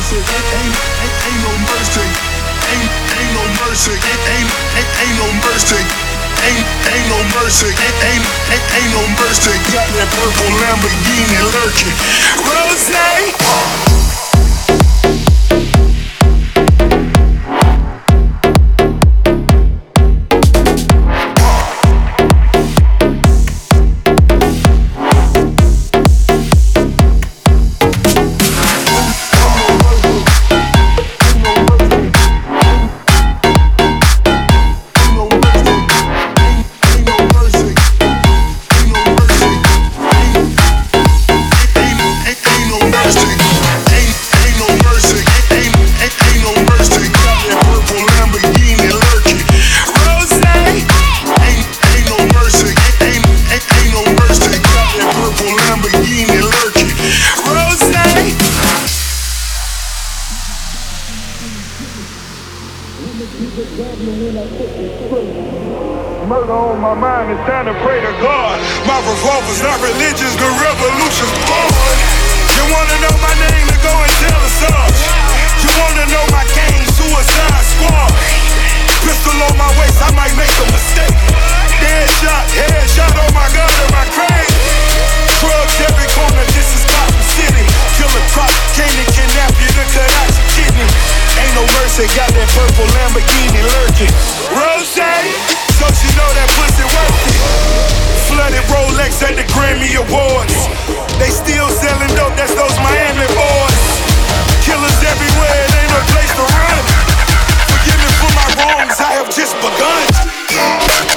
mercy. Ain't no mercy. Ain't no mercy. Ain't no mercy. Ain't no mercy. Ain't no mercy. Got that purple Lamborghini lurking. Rose. Murder on my mind, it's time to pray to God. My revolver's not religious, the revolution's born. You wanna know my name, then go and tell the Sarge. You wanna know my gang, Suicide Squad. Pistol on my waist, I might make a mistake. Headshot on my gun and my crane. Drugs every corner, this is Gotham City. Killer crop, came to kidnap you to cut out your kidney. Ain't no mercy, got that purple Lamborghini lurking. Rose, so she know that pussy worth it. Flooded Rolex at the Grammy Awards. They still selling dope, that's those Miami boys. Killers everywhere, it ain't no place to run. Forgive me for my wrongs, I have just begun.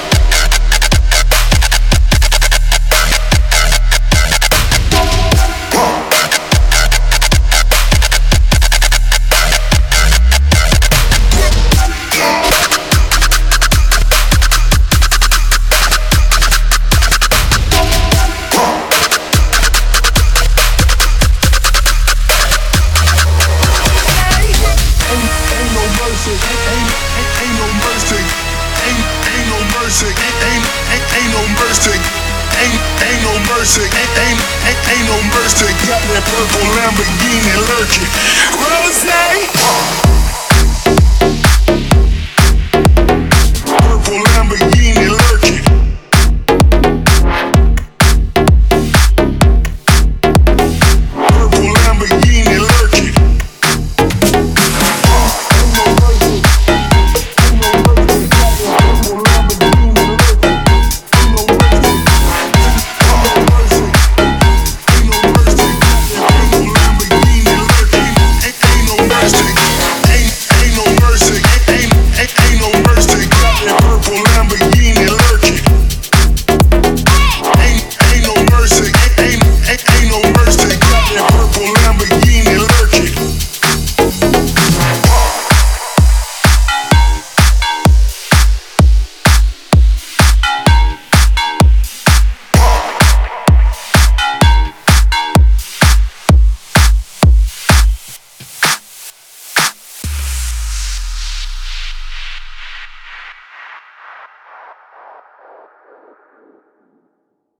Ain't no mercy, got that purple Lamborghini lurking. Rose. Purple Lamborghini lurking. Purple Lamborghini lurking. Ain't no mercy. Ain't no mercy, got that purple Lamborghini lurking. Ain't no mercy.